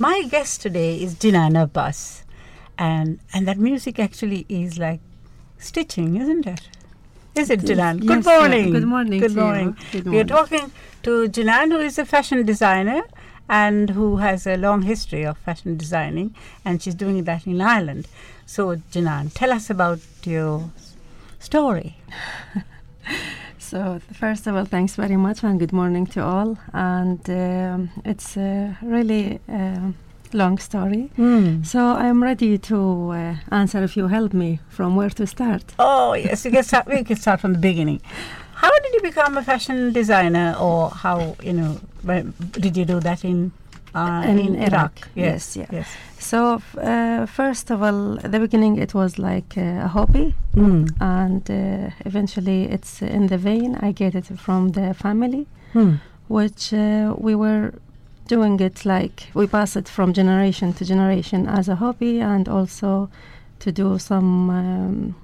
My guest today is Jinan Abbas, and that music actually is like stitching, isn't it? Is it, Jinan? Yes, Good morning. Good morning. Good morning. Good We are morning. talking to Jinan, who is a fashion designer and who has a long history of fashion designing, and she's doing that in Ireland. So, Jinan, tell us about your story. So, first of all, thanks very much and good morning to all. And it's a really long story. So, I'm ready to answer if you help me from where to start. Oh, yes, we can start from the beginning. How did you become a fashion designer, or how, did you do that in Iraq? Yes. So, first of all, at the beginning, it was like a hobby. And eventually, it's in the vein. I get it from the family, which we were doing it like we pass it from generation to generation as a hobby, and also to do some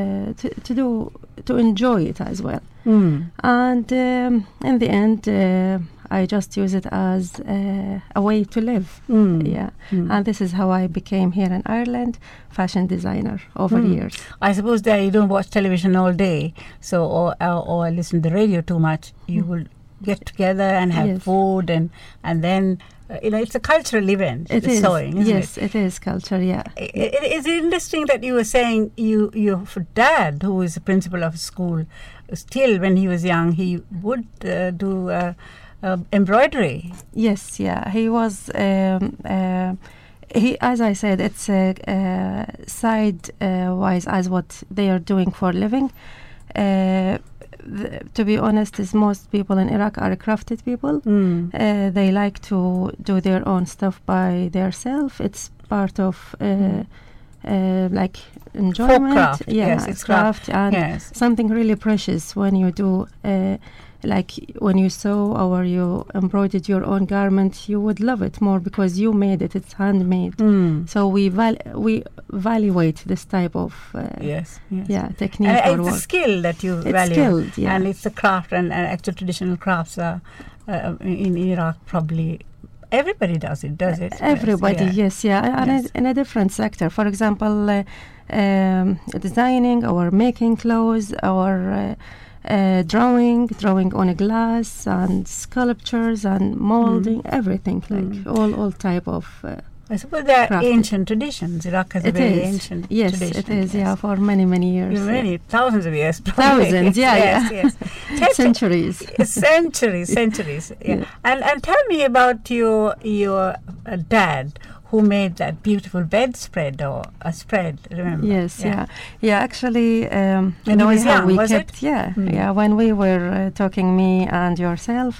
to enjoy it as well. And in the end, I just use it as a way to live. And this is how I became here in Ireland, fashion designer over years. I suppose that you don't watch television all day, so or listen to the radio too much. You will get together and have food, and then it's a cultural event. It is sewing, isn't yes, it is culture. Yeah. Is it interesting that you were saying your dad, who is a principal of a school, still when he was young, he would do embroidery. Yes, yeah. He was. He, as I said, it's side wise as what they are doing for a living. To be honest, is most people in Iraq are crafted people. They like to do their own stuff by themselves. It's part of like enjoyment. Folk craft. Yeah, Yes, it's craft and something really precious when you do. Like when you sew or you embroidered your own garment, you would love it more because you made it. It's handmade. So we evaluate this type of technique or it's work. a skill that you It's value, skilled, yeah. and it's a craft, and actual traditional crafts are in Iraq probably. Everybody does it, Everybody, yes. And in a different sector. For example, designing or making clothes or drawing on a glass and sculptures and molding, everything, like all type of I suppose they are crafting. Ancient traditions. Iraq has a very ancient tradition. Yes, it is, for many years. Thousands of years. Probably. Thousands, yes. Centuries. Centuries. Yeah. And tell me about your dad, who made that beautiful bedspread or a spread, remember? Yes, yeah. Actually, when he was young, we was kept, it? when we were talking, me and yourself,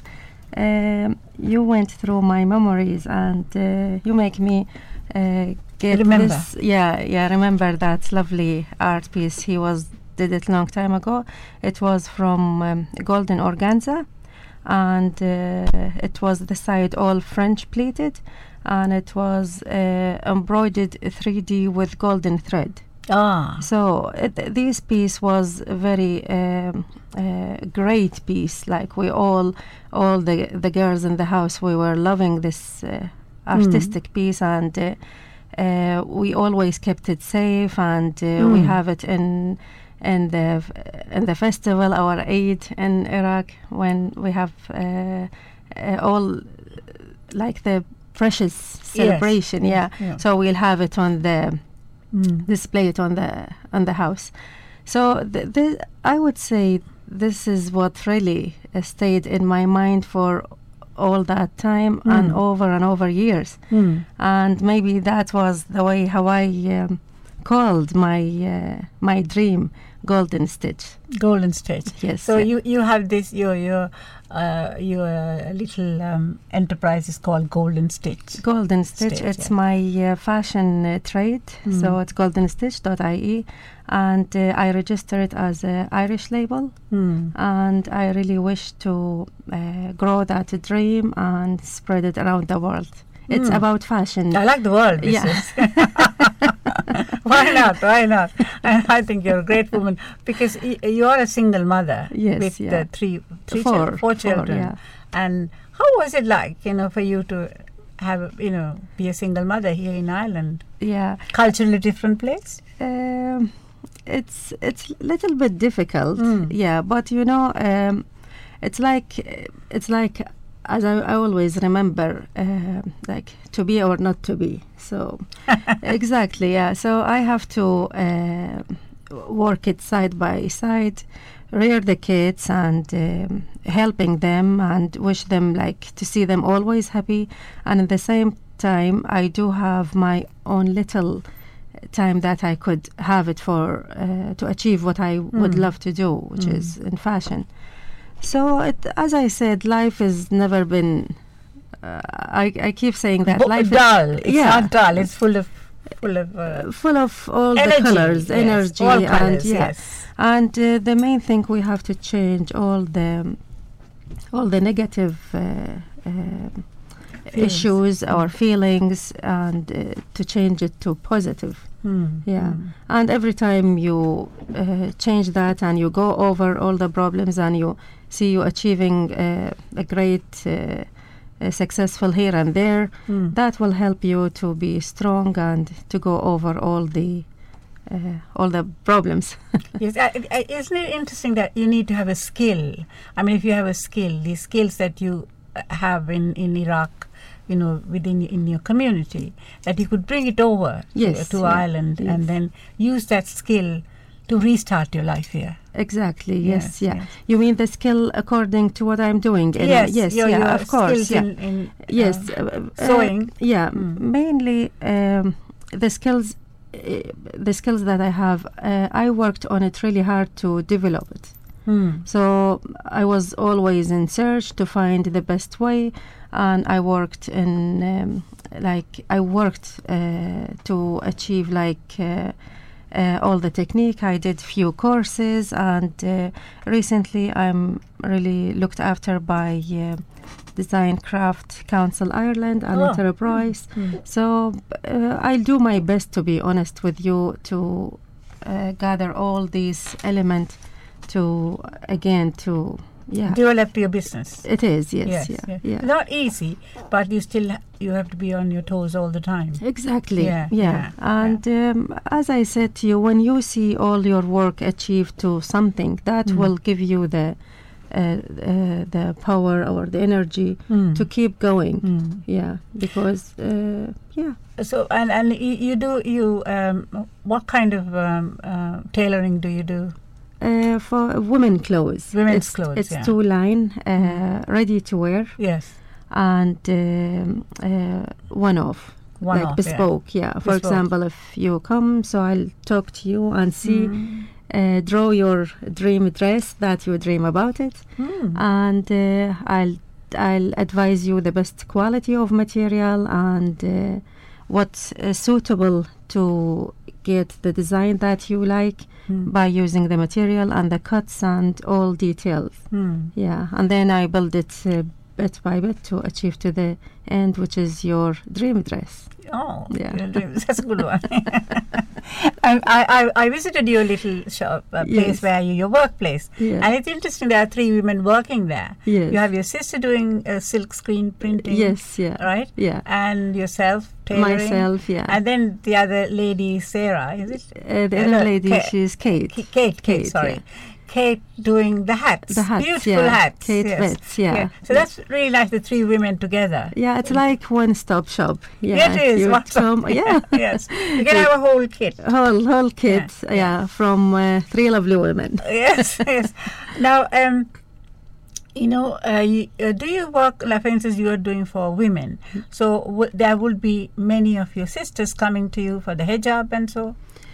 you went through my memories and you make me get remember. this. Remember that lovely art piece. He did it long time ago. It was from golden organza, and it was the side all French pleated, and it was embroidered 3D with golden thread. So this piece was a very great piece. Like we all the girls in the house, we were loving this artistic piece, and we always kept it safe, and we have it in the festival, our Eid in Iraq, when we have all like the precious celebration. So we'll have it on the display it on the house. So I would say this is what really stayed in my mind for all that time and over years. And maybe that was the way how I called my dream Golden Stitch. Golden Stitch. Yes. So you have this your little enterprise is called Golden Stitch. Golden Stitch. It's my fashion trade. So it's goldenstitch.ie, and I register it as an Irish label. And I really wish to grow that dream and spread it around the world. It's about fashion. I like the world. Why not? And I think you're a great woman because you are a single mother with four children. Yeah. And how was it like, for you to have, be a single mother here in Ireland? Yeah. Culturally different place? It's a little bit difficult, yeah, but it's like as I always remember, like to be or not to be. So exactly, yeah. So I have to work it side by side, rear the kids and helping them and wish them like to see them always happy, and at the same time I do have my own little time that I could have it for to achieve what I would love to do, which is in fashion. So as I said, life has never been I keep saying that life dull. is It's not dull. It's full of all energy, the colors, yes, energy, all and colors, yes. And the main thing, we have to change all the negative issues or feelings, and to change it to positive. And every time you change that and you go over all the problems and you see you achieving a great successful here and there, that will help you to be strong and to go over all the problems. Yes, isn't it interesting that you need to have a skill? I mean, if you have a skill, the skills that you have in Iraq, within in your community, that you could bring it over to Ireland and then use that skill to restart your life here. Exactly. Yes. You mean the skill according to what I'm doing? Your of course. In sewing. Mainly the skills. The skills that I have, I worked on it really hard to develop it. So I was always in search to find the best way, and I worked in to achieve all the technique. I did few courses, and recently I'm really looked after by Design Craft Council Ireland and Enterprise. So I'll do my best, to be honest with you, to gather all these elements to develop your business. It is, yes. Not easy, but you have to be on your toes all the time. Exactly. And as I said to you, when you see all your work achieved to something, that will give you the power or the energy to keep going. Because So and you what kind of tailoring do you do? For women clothes. Women's clothes. It's 2-line, ready to wear. Yes. And one-off. Like bespoke. For example, if you come, so I'll talk to you and see. Draw your dream dress that you dream about it, and I'll advise you the best quality of material and what's suitable to get the design that you like by using the material and the cuts and all details. And then I build it bit by bit to achieve to the end, which is your dream dress. That's a good one. I visited your little shop, place where your workplace, and it's interesting. There are 3 women working there. You have your sister doing silk screen printing. Right. And yourself tailoring. Myself. And then the other lady, Sarah, is it? The other lady, she's Kate. Kate. Sorry. Kate doing the hats. Beautiful hats. Kate Vets, So that's really nice, the 3 women together. It's like one-stop shop. It is. Yes. You can have a whole kit. Whole kit, from 3 lovely women. Yes. Now, do you work, like for instance, you are doing for women. So there will be many of your sisters coming to you for the hijab and so?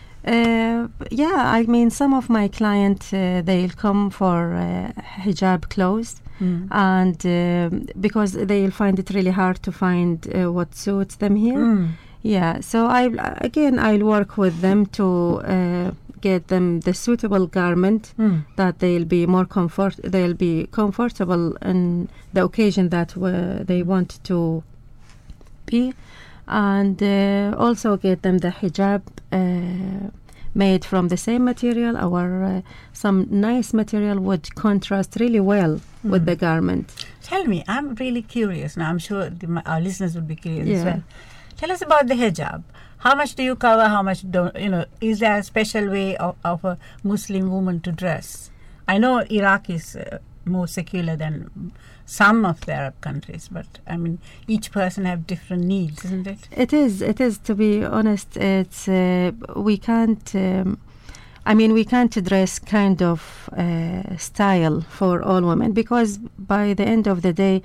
I mean, some of my clients, they'll come for hijab clothes, and because they'll find it really hard to find what suits them here. So I'll work with them to get them the suitable garment that they'll be comfortable in the occasion that they want to be. And also get them the hijab made from the same material, or some nice material would contrast really well with the garment. Tell me, I'm really curious now. I'm sure our listeners will be curious as Yeah. well. Tell us about the hijab. How much do you cover? How much don't? Is there a special way of a Muslim woman to dress? I know Iraq is more secular than some of the Arab countries, but I mean, each person have different needs, isn't it? It is. It is. To be honest, it's we can't. We can't dress kind of style for all women, because by the end of the day,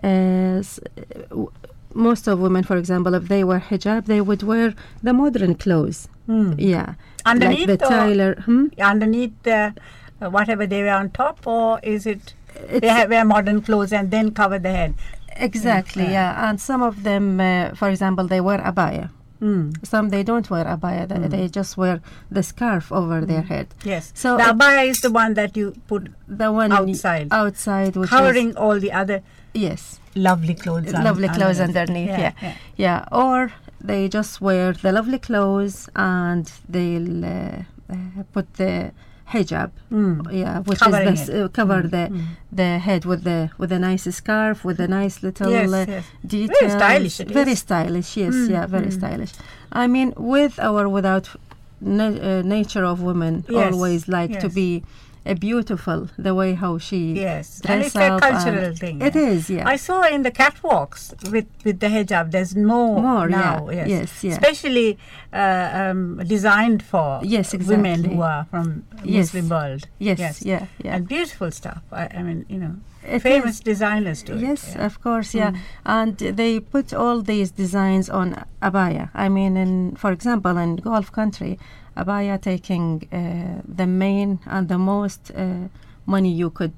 most of women, for example, if they wear hijab, they would wear the modern clothes. Yeah, Underneath, like the tailor. Underneath the whatever they wear on top, or is it they wear modern clothes and then cover the head? Exactly. Yeah, and some of them, for example, they wear abaya. Some they don't wear abaya; they just wear the scarf over their head. Yes. So the abaya is the one that you put the one outside, which covering all the other. Yes. Lovely clothes. Clothes underneath. Yeah. Or they just wear the lovely clothes and they'll put the hijab. Which Covering is cover the head with a nice scarf with a nice little details. Very stylish. Very stylish. Yes. Very stylish. I mean, with or without nature of women, always like to be beautiful, the way how she dress and it's a cultural thing. It is, yeah. I saw in the catwalks with the hijab, there's more now. Yes. Especially designed for women who are from Muslim world. Yes. And beautiful stuff. I mean, famous designers do it. Yes, of course, and they put all these designs on abaya. I mean, for example, in Gulf country, abaya taking the main and the most money you could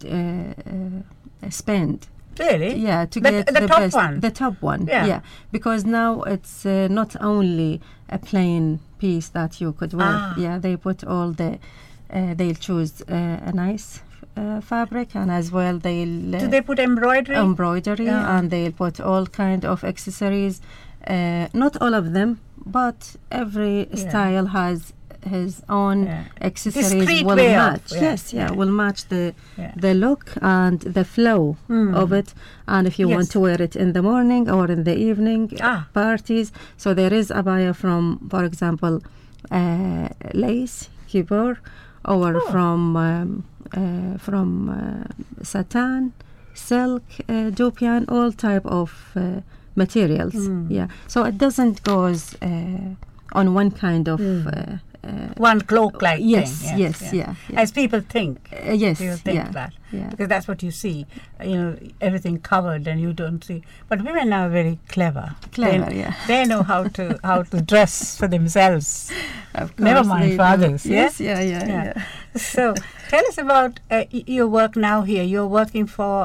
spend. Really? Yeah, to get the top best, one. the top one. Yeah, because now it's not only a plain piece that you could wear. Yeah, they put all the. They'll choose a nice fabric, and as well they'll. Do they put embroidery? And they'll put all kind of accessories. Not all of them, but every style has his own accessories. Discreet will way match. Of, will match the look and the flow of it. And if you want to wear it in the morning or in the evening parties, so there is abaya from, for example, lace, kibor, or from satin, silk, dupian, all type of materials. So it doesn't goes on one kind of one cloak-like thing. Yes. As people think. People think that. Because that's what you see. Everything covered, and you don't see. But women are very clever. They know how to dress for themselves. Of course, never mind for others. Yes. So tell us about your work now here. You're working for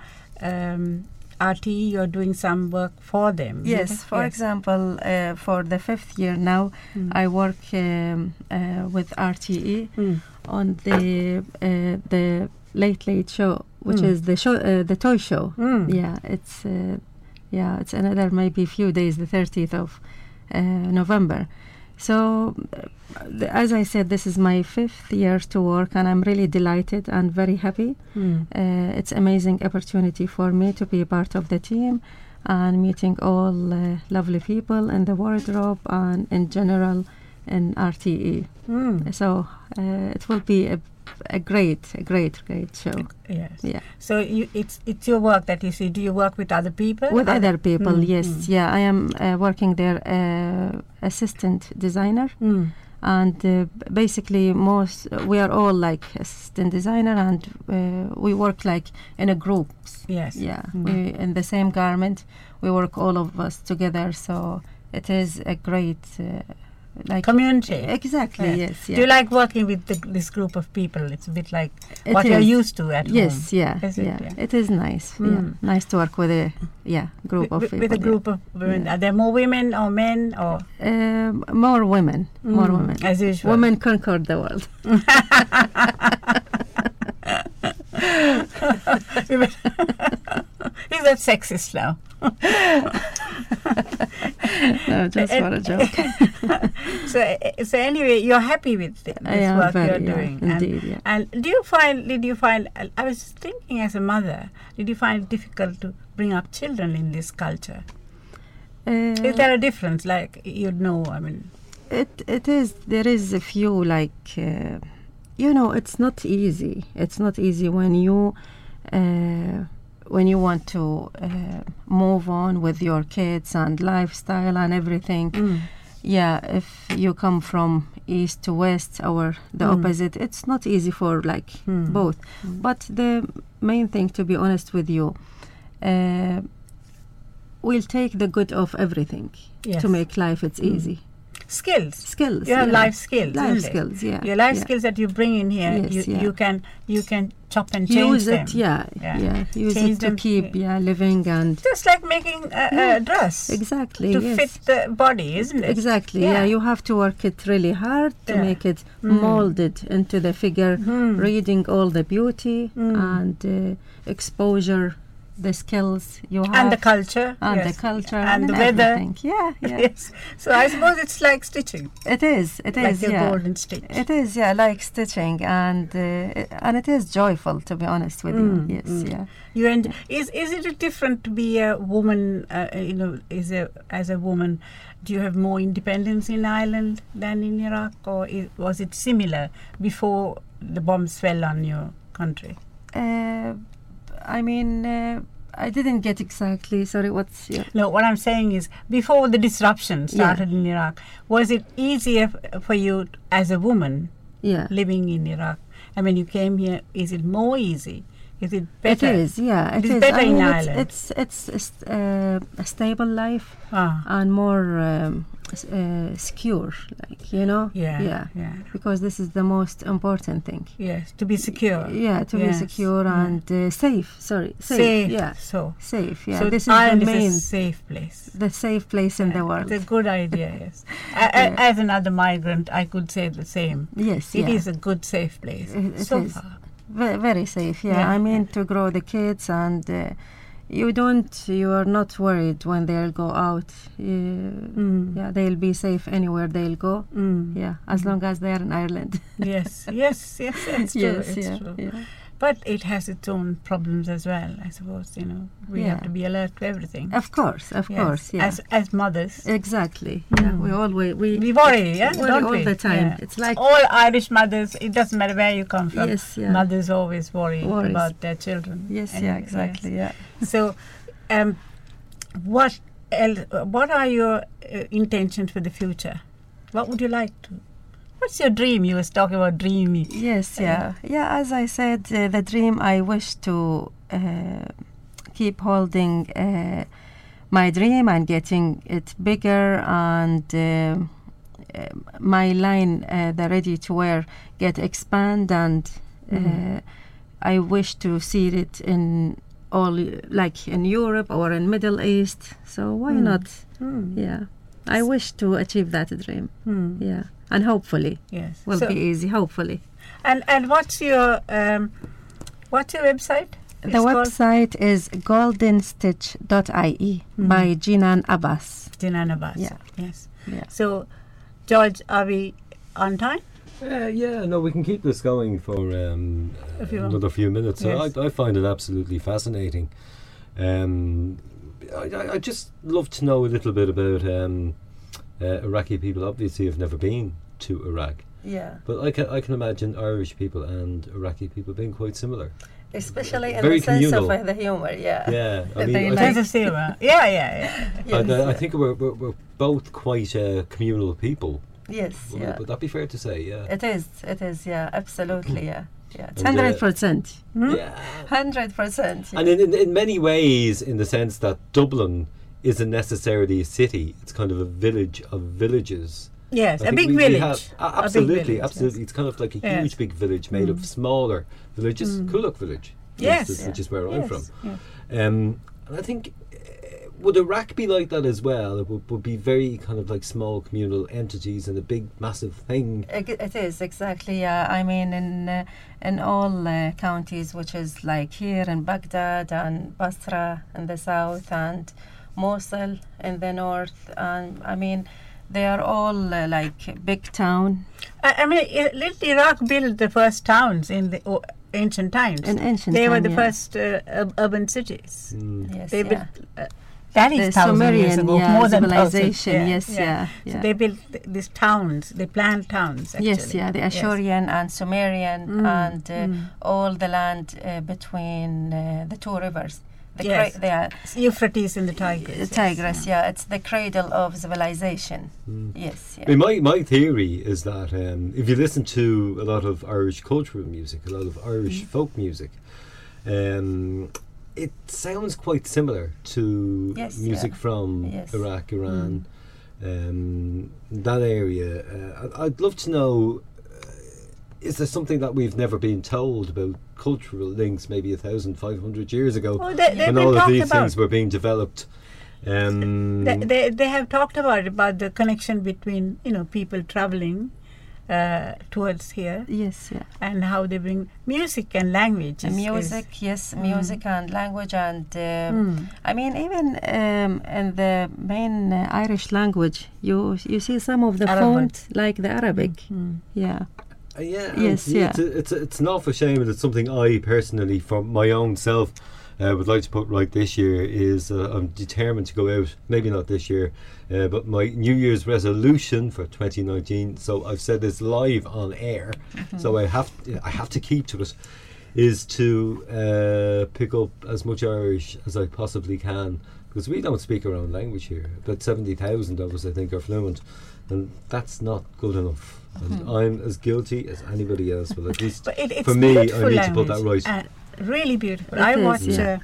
RTE. You're doing some work for them. Yes. For example, for the 5th year now, I work with RTE on the Late Show, which is the show, the toy show. It's another maybe few days, the 30th of November. So, as I said, this is my 5th year to work, and I'm really delighted and very happy. It's amazing opportunity for me to be part of the team and meeting all lovely people in the wardrobe and in general in RTE. So it will be a great show. Yes. Yeah. So it's your work that you see. Do you work with other people? With other people, yes. Yeah, I am working there assistant designer. And basically we are all like assistant designer, and we work like in a groups. Yes. Yeah. We in the same garment. We work all of us together. So it is a great like community. Exactly. Yes. Do you like working with this group of people? It's a bit like what you're used to at home. Yes. Yeah. It is nice. Nice to work with a group of people. With a group of women. Are there more women or men or? More women. More women. As usual. Women conquered the world. Is that sexist now? No, just for a joke. So anyway, you're happy with this work you're doing. Indeed, yeah. And did you find, I was thinking as a mother, did you find it difficult to bring up children in this culture? Is there a difference, like, I mean? It is, there is a few, like, it's not easy. It's not easy when you want to move on with your kids and lifestyle and everything. Yeah, if you come from east to west or the opposite, it's not easy for both. But the main thing, to be honest with you, we'll take the good of everything to make life easy. Skills. You have life skills. Life skills, yeah. Your life skills that you bring in here, you can chop and change use them. Use change it to keep living and just like making a dress. Exactly. To fit the body, isn't it? Exactly. Yeah, you have to work it really hard to make it molded into the figure, reading all the beauty and exposure, the skills you have, and the culture, and the weather. Everything. Yeah. Yes. So I suppose it's like stitching. It is. Like the golden stitch. It is. Yeah, like stitching, and it is joyful, to be honest with you. Yes. Yeah. Is it different to be a woman? As a woman, do you have more independence in Ireland than in Iraq, or was it similar before the bombs fell on your country? I mean, I didn't get exactly. Sorry, what's your... No, what I'm saying is, before the disruption started in Iraq, was it easier for you as a woman living in Iraq? I mean, you came here. Is it more easy? Is it better? It is, yeah. It is better in Ireland. It's a stable life and more secure, Yeah. Because this is the most important thing. Yes, to be secure. Yeah, to be secure and safe. Sorry, safe. Yeah, safe. Yeah, so this is Ireland the main is a safe place. The safe place in the world. It's a good idea. Yes. As another migrant, I could say the same. Yes, it is a good, safe place so far. Very safe. Yeah, I mean, to grow the kids and. You are not worried when they'll go out. Yeah, they'll be safe anywhere they'll go. Yeah, as long as they're in Ireland. Yes, it's true. It's true. Yeah. But it has its own problems as well, I suppose. We have to be alert to everything. Of course. Yeah. As mothers. Exactly. Yeah, we always worry. Don't all the time. Yeah. It's like all Irish mothers. It doesn't matter where you come from. Yes, yeah. Mothers always worry about their children. Yes, exactly. Yes. Yeah. So, what are your intentions for the future? What would you like to? What's your dream? You was talking about dreamy. Yes, yeah. As I said, the dream, I wish to keep holding my dream and getting it bigger, and my line, the ready to wear, expand, and I wish to see it in all, like in Europe or in Middle East. So why not? Yeah, I wish to achieve that dream. Yeah. And hopefully, will be easy. Hopefully. And what's your website? The website is goldenstitch.ie by Jinan Abbas. Jinan Abbas. Yeah. Yes. Yeah. So, George, are we on time? No, we can keep this going for another few minutes. Yes. I find it absolutely fascinating. I just love to know a little bit about Iraqi people. Obviously, have never been to Iraq. Yeah. But I can imagine Irish people and Iraqi people being quite similar. Especially in very the sense communal. of the humor, Yeah, I mean, sense of humor. Yeah. I think we're both quite communal people. Yes, Would that be fair to say? Yeah. It is, yeah, absolutely, yeah. It's 100%. Yeah. 100%. Yeah. And in many ways, in the sense that Dublin isn't necessarily a city, it's kind of a village of villages. Yes, a big village. Absolutely. Yes. It's kind of like a huge big village made of smaller villages. Coolock village, which is where I'm from. Yeah. And I think, would Iraq be like that as well? It would be very kind of like small communal entities and a big massive thing. It is, exactly, yeah. I mean, in all counties, which is like here in Baghdad and Basra in the south, and Mosul in the north. I mean, they are all like big town. I mean, little Iraq built the first towns in the ancient times. In ancient they were time, the yeah. first urban cities. Yes, They yeah. built. That is The 1,000 years Sumerian, ago, yeah, more than civilization. 1,000. Yes, yeah. So they built these towns. They planned towns. Actually. Yes, yeah, the Ashurian and Sumerian and all the land between the two rivers. Yes. The Euphrates and the Tigris. Tigris, yeah, it's the cradle of civilization. Yes, I yeah. mean, my theory is that if you listen to a lot of Irish cultural music, a lot of Irish folk music, it sounds quite similar to Yes, music yeah. from Yes. Iraq, Iran, that area. I'd love to know, is there something that we've never been told about cultural links maybe 1,500 years ago, Oh, they've when been all of talked these about. things were being developed? They have talked about the connection between people traveling towards here Yes, yeah. and how they bring music and language. Music, yes, music and language, and I mean, even in the main Irish language, you see some of the Arabic. font like the Arabic. Yeah, Yeah, Yes, and yeah. It's an awful shame, and it's something I personally, for my own self, would like to put right this year. Is I'm determined to go out. Maybe not this year, but my New Year's resolution for 2019. So I've said this live on air, so I have to keep to it. Is to pick up as much Irish as I possibly can, because we don't speak our own language here. About 70,000 of us, I think, are fluent, and that's not good enough. And I'm as guilty as anybody else. Well, at least But it's for me, I beautiful need to put that language, right. really beautiful. It I is, watch yeah.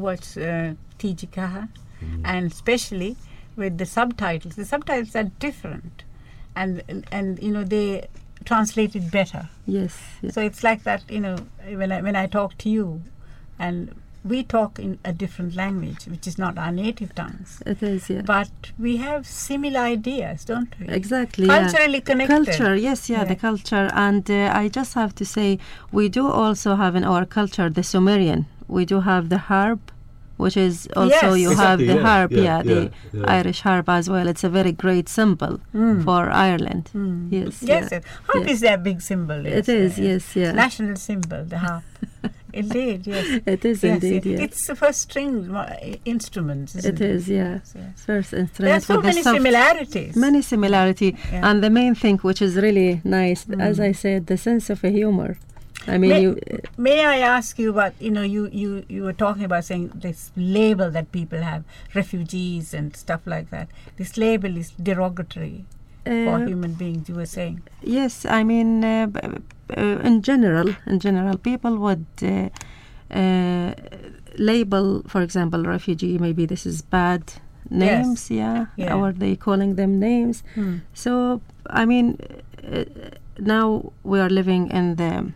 TG Kaha, and especially with the subtitles. The subtitles are different, and they translate it better. yes, yeah. So it's like that, when I talk to you, and we talk in a different language, which is not our native tongues, It is, yeah. but we have similar ideas, don't we? Exactly, yeah. Culturally connected. Culture, yes, yeah, the culture. And I just have to say, we do also have in our culture the Sumerian. We do have the harp, which is also, Yes. you have Exactly, the yeah, harp, yeah, the yeah. Irish harp as well. It's a very great symbol for Ireland. Yes, Yes, yeah. harp yeah. is their big symbol. It is, yes, yeah. National symbol, the harp. Indeed, yes. It is Yes, indeed, yes. yeah. It's the first string instrument, isn't It is, yeah. Yes. First There are instrument so with the many soft similarities. Many similarity, Yeah. and the main thing which is really nice, as I said, the sense of a humor. I mean, May I ask you about, you were talking about saying this label that people have, refugees and stuff like that. This label is derogatory for human beings, you were saying. yes, I mean, in general, people would label, for example, refugee. Maybe this is bad names, Yeah. or they calling them names. So, I mean, now we are living in the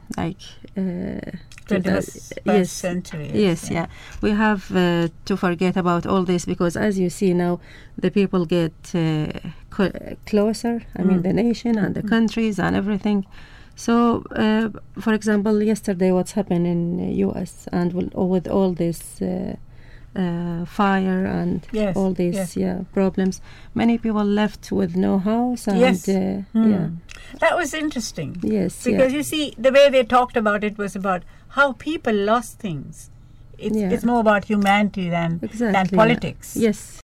21st century. Yes, yeah. We have to forget about all this, because as you see now, the people get closer. I mean, the nation and the countries and everything. So, for example, yesterday what's happened in U.S. and with all this fire and Yes, all these yes. problems, many people left with no house. And, Yes. yeah. That was interesting. Yes, Because you see, the way they talked about it was about how people lost things. It's more about humanity than exactly, politics. Yes,